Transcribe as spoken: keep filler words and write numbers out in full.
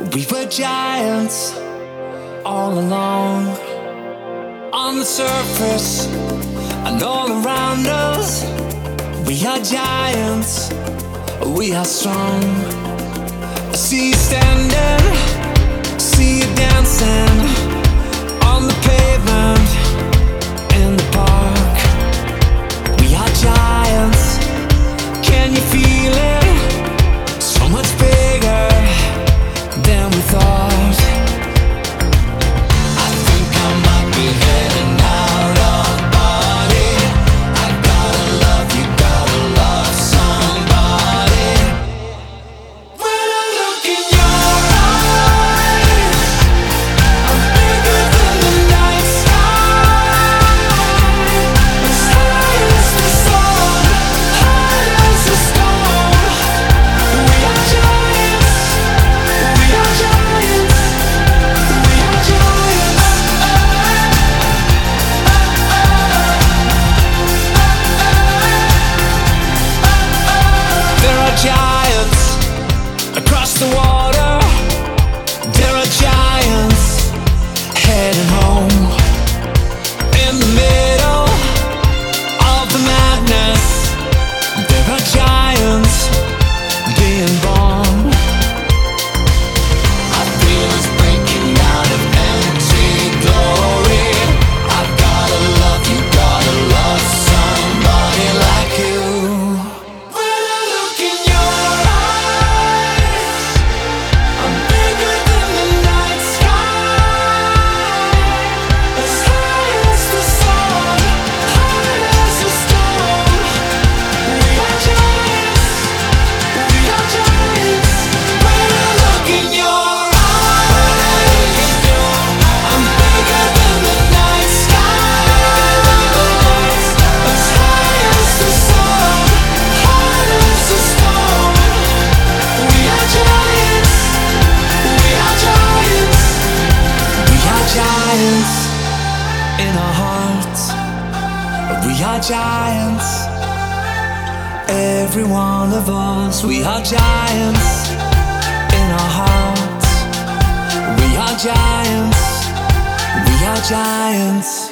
We were giants all along, on the surface and all around us. We are giants, we are strong. I see you standing, see you dancing on the pavement in the park. We are giants, can you feel it? So much bigger than we thought. I think I might be heading out of body. I gotta love you, gotta love somebody. When I look in your eyes, I'm bigger than the night sky. As high as the sun, high as a stone. We are giants, we are giants, we are giants. There are giants across the water. There are giants heading home. In the middle of the madness, there are giants being born. I feel us breaking out of empty glory. I gotta love you, gotta love somebody like you. When I look in your eyes, I'm bigger than the night sky. As high as the sun, high as a stone. We are giants, we are giants. When I look in your eyes, I'm bigger than the night sky. As high as the sun, high as a stone. We are giants, we are giants. We are giants in our hearts. We are giants, every one of us. We are giants in our hearts. We are giants, we are giants.